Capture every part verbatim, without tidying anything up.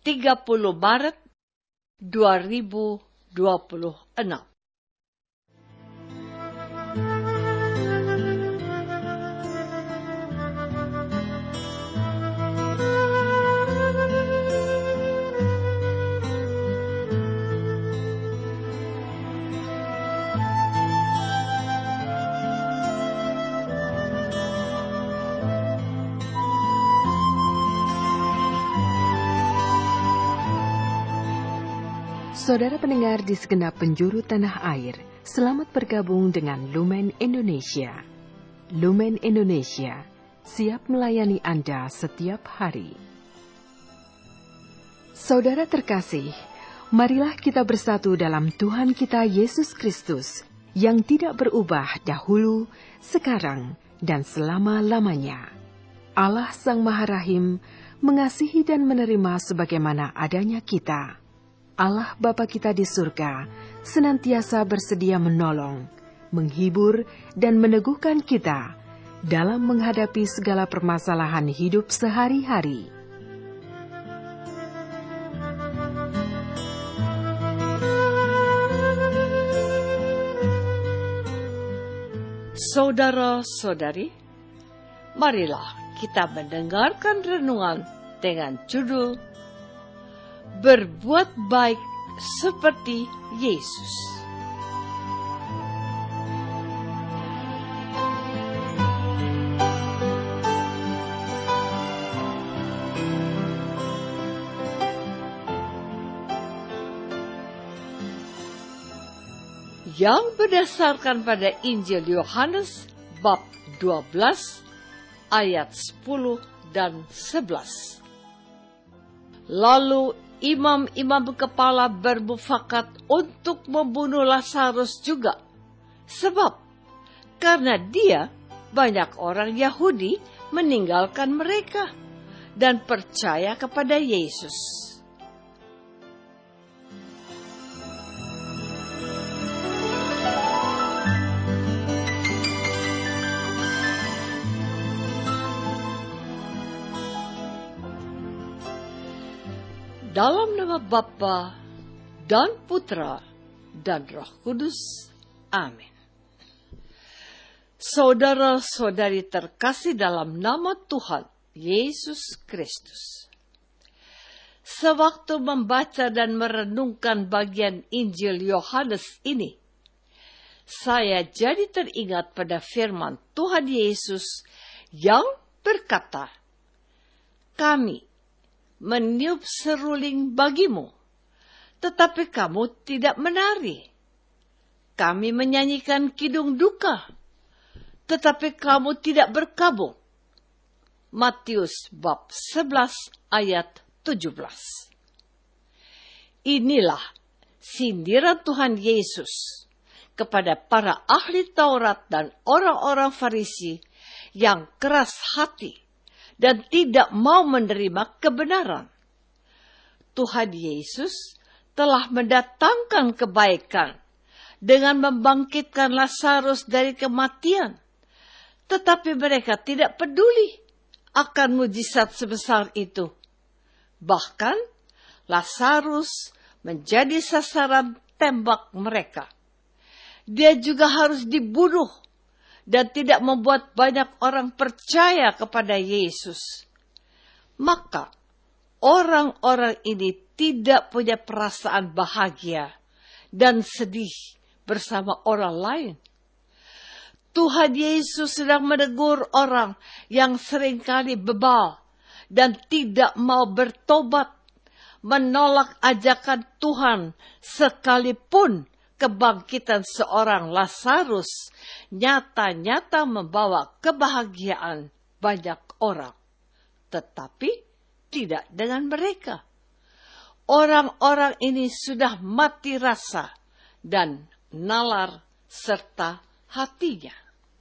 tiga puluh Maret dua ribu dua puluh enam. Saudara pendengar di segenap penjuru tanah air, selamat bergabung dengan Lumen Indonesia. Lumen Indonesia, siap melayani Anda setiap hari. Saudara terkasih, marilah kita bersatu dalam Tuhan kita Yesus Kristus, yang tidak berubah dahulu, sekarang, dan selama-lamanya. Allah Sang Maha Rahim mengasihi dan menerima sebagaimana adanya kita. Allah Bapa kita di surga senantiasa bersedia menolong, menghibur, dan meneguhkan kita dalam menghadapi segala permasalahan hidup sehari-hari. Saudara-saudari, marilah kita mendengarkan renungan dengan judul Berbuat baik seperti Yesus. Yang berdasarkan pada Injil Yohanes bab dua belas ayat sepuluh dan sebelas. Lalu imam-imam kepala bermufakat untuk membunuh Lazarus juga. Sebab karena dia, banyak orang Yahudi meninggalkan mereka dan percaya kepada Yesus. Dalam nama Bapa dan Putra dan Roh Kudus. Amin. Saudara-saudari terkasih dalam nama Tuhan Yesus Kristus. Sewaktu membaca dan merenungkan bagian Injil Yohanes ini, saya jadi teringat pada firman Tuhan Yesus yang berkata, "Kami meniup seruling bagimu, tetapi kamu tidak menari. Kami menyanyikan kidung duka, tetapi kamu tidak berkabung." Matius bab sebelas ayat tujuh belas. Inilah sindiran Tuhan Yesus kepada para ahli Taurat dan orang-orang Farisi yang keras hati dan tidak mau menerima kebenaran. Tuhan Yesus telah mendatangkan kebaikan dengan membangkitkan Lazarus dari kematian. Tetapi mereka tidak peduli akan mujizat sebesar itu. Bahkan Lazarus menjadi sasaran tembak mereka. Dia juga harus dibunuh dan tidak membuat banyak orang percaya kepada Yesus. Maka orang-orang ini tidak punya perasaan bahagia dan sedih bersama orang lain. Tuhan Yesus sedang menegur orang yang seringkali bebal dan tidak mau bertobat, menolak ajakan Tuhan sekalipun kebangkitan seorang Lazarus nyata-nyata membawa kebahagiaan banyak orang. Tetapi tidak dengan mereka. Orang-orang ini sudah mati rasa dan nalar serta hatinya.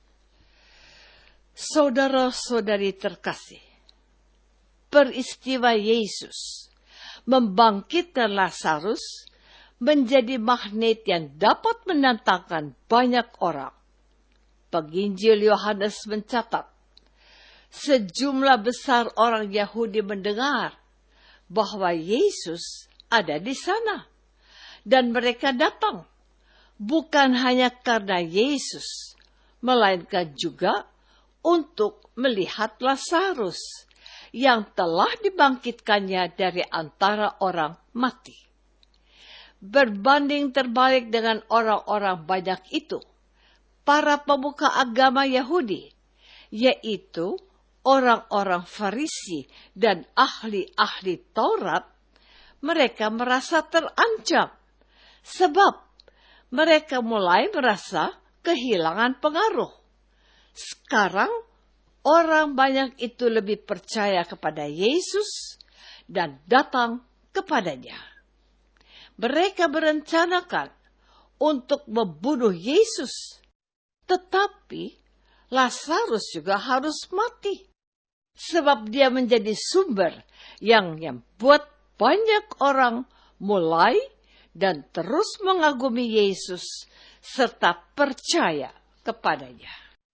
Saudara-saudari terkasih, peristiwa Yesus membangkitkan Lazarus menjadi magnet yang dapat menantangkan banyak orang. Penginjil Yohanes mencatat, sejumlah besar orang Yahudi mendengar bahwa Yesus ada di sana. Dan mereka datang bukan hanya karena Yesus, melainkan juga untuk melihat Lazarus yang telah dibangkitkannya dari antara orang mati. Berbanding terbalik dengan orang-orang banyak itu, para pemuka agama Yahudi, yaitu orang-orang Farisi dan ahli-ahli Taurat, mereka merasa terancam sebab mereka mulai merasa kehilangan pengaruh. Sekarang orang banyak itu lebih percaya kepada Yesus dan datang kepadanya. Mereka berencanakan untuk membunuh Yesus, tetapi Lazarus juga harus mati, sebab dia menjadi sumber yang membuat banyak orang mulai dan terus mengagumi Yesus serta percaya kepadanya.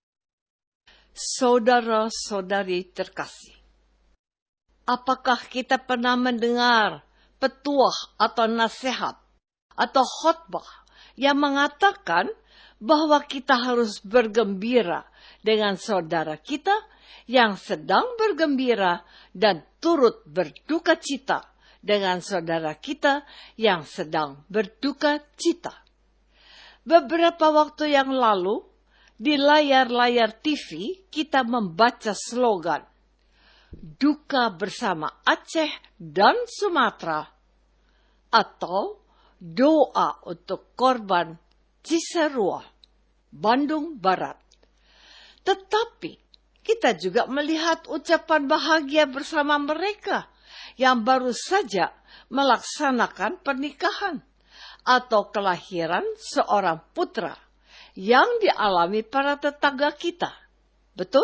Saudara-saudari terkasih, apakah kita pernah mendengar petuah atau nasihat atau khotbah yang mengatakan bahwa kita harus bergembira dengan saudara kita yang sedang bergembira dan turut berduka cita dengan saudara kita yang sedang berduka cita? Beberapa waktu yang lalu, di layar-layar T V kita membaca slogan Duka Bersama Aceh dan Sumatera atau Doa untuk Korban Cisarua, Bandung Barat. Tetapi kita juga melihat ucapan bahagia bersama mereka yang baru saja melaksanakan pernikahan atau kelahiran seorang putra yang dialami para tetangga kita. Betul?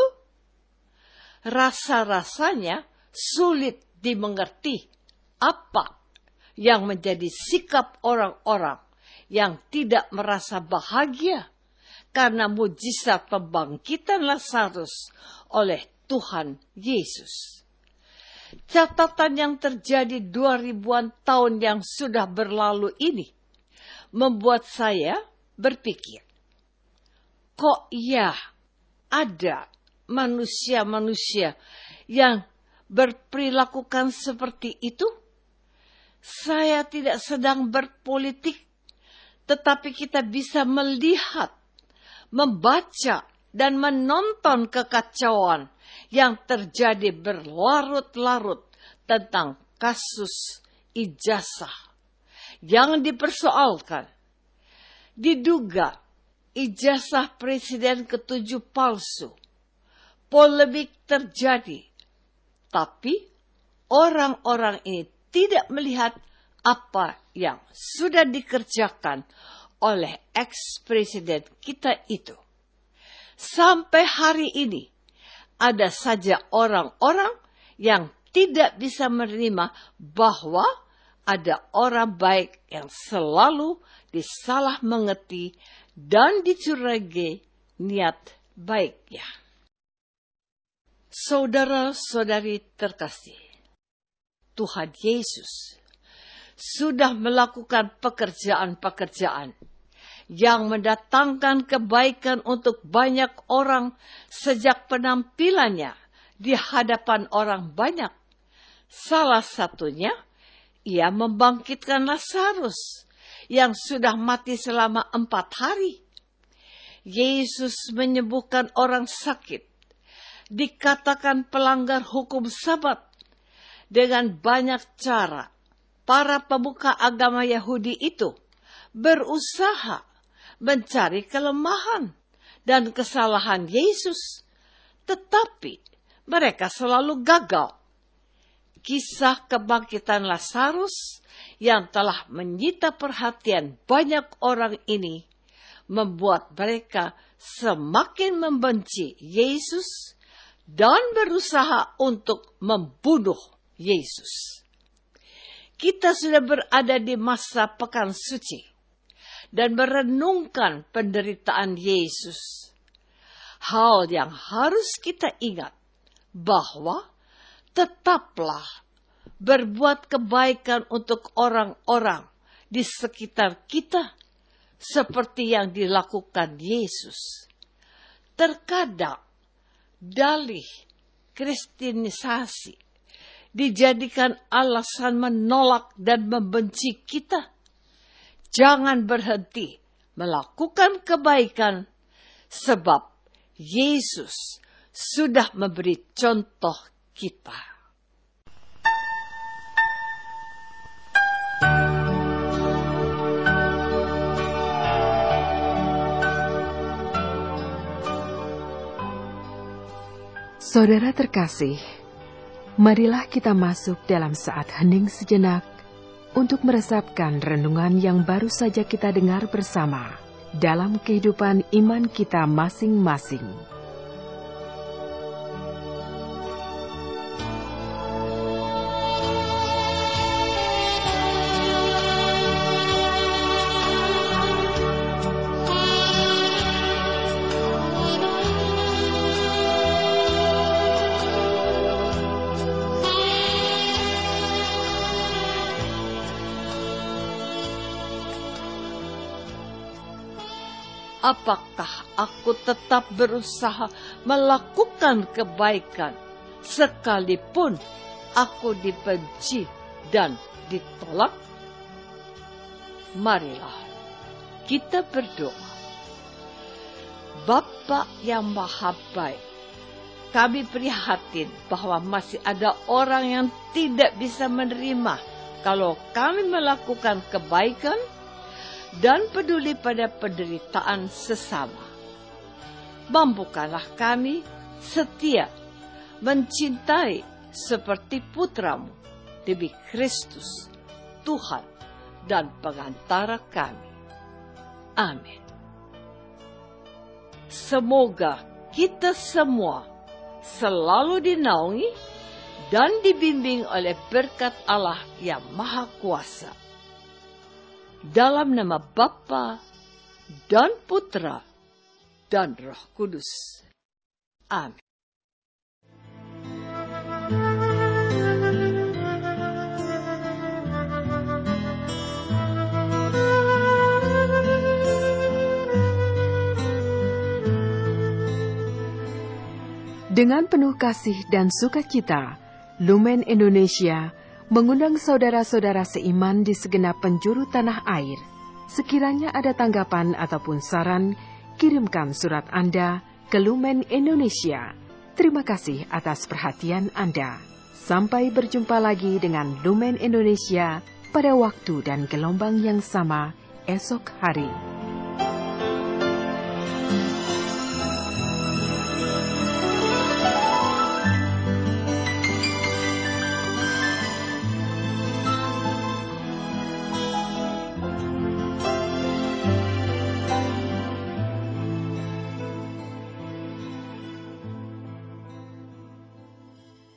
Rasa-rasanya sulit dimengerti apa yang menjadi sikap orang-orang yang tidak merasa bahagia karena mujizat pembangkitan Lazarus oleh Tuhan Yesus. Catatan yang terjadi dua ribuan tahun yang sudah berlalu ini membuat saya berpikir, kok ya ada manusia-manusia yang berperilakukan seperti itu? Saya tidak sedang berpolitik, tetapi kita bisa melihat, membaca, dan menonton kekacauan yang terjadi berlarut-larut tentang kasus ijazah yang dipersoalkan. Diduga ijazah presiden ketujuh palsu. Polemik terjadi, tapi orang-orang ini tidak melihat apa yang sudah dikerjakan oleh ex-presiden kita itu. Sampai hari ini, ada saja orang-orang yang tidak bisa menerima bahwa ada orang baik yang selalu disalah mengeti dan dicurigai niat baiknya. Saudara-saudari terkasih, Tuhan Yesus sudah melakukan pekerjaan-pekerjaan yang mendatangkan kebaikan untuk banyak orang sejak penampilannya di hadapan orang banyak. Salah satunya, ia membangkitkan Lazarus yang sudah mati selama empat hari. Yesus menyembuhkan orang sakit, dikatakan pelanggar hukum Sabat. Dengan banyak cara, para pemuka agama Yahudi itu berusaha mencari kelemahan dan kesalahan Yesus, tetapi mereka selalu gagal. Kisah kebangkitan Lazarus yang telah menyita perhatian banyak orang ini membuat mereka semakin membenci Yesus dan berusaha untuk membunuh Yesus. Kita sudah berada di masa pekan suci dan merenungkan penderitaan Yesus. Hal yang harus kita ingat bahwa tetaplah berbuat kebaikan untuk orang-orang di sekitar kita, seperti yang dilakukan Yesus. Terkadang dalih kristenisasi dijadikan alasan menolak dan membenci kita. Jangan berhenti melakukan kebaikan, sebab Yesus sudah memberi contoh kita. Saudara terkasih, marilah kita masuk dalam saat hening sejenak untuk meresapkan renungan yang baru saja kita dengar bersama dalam kehidupan iman kita masing-masing. Apakah aku tetap berusaha melakukan kebaikan sekalipun aku dibenci dan ditolak? Marilah kita berdoa. Bapa yang Maha Baik, kami prihatin bahwa masih ada orang yang tidak bisa menerima kalau kami melakukan kebaikan dan peduli pada penderitaan sesama. Mampukanlah kami setia mencintai seperti putramu demi Kristus, Tuhan dan pengantara kami. Amin. Semoga kita semua selalu dinaungi dan dibimbing oleh berkat Allah yang Maha Kuasa. Dalam nama Bapa dan Putra dan Roh Kudus. Amin. Dengan penuh kasih dan sukacita, Lumen Indonesia mengundang saudara-saudara seiman di segenap penjuru tanah air. Sekiranya ada tanggapan ataupun saran, kirimkan surat Anda ke Lumen Indonesia. Terima kasih atas perhatian Anda. Sampai berjumpa lagi dengan Lumen Indonesia pada waktu dan gelombang yang sama esok hari.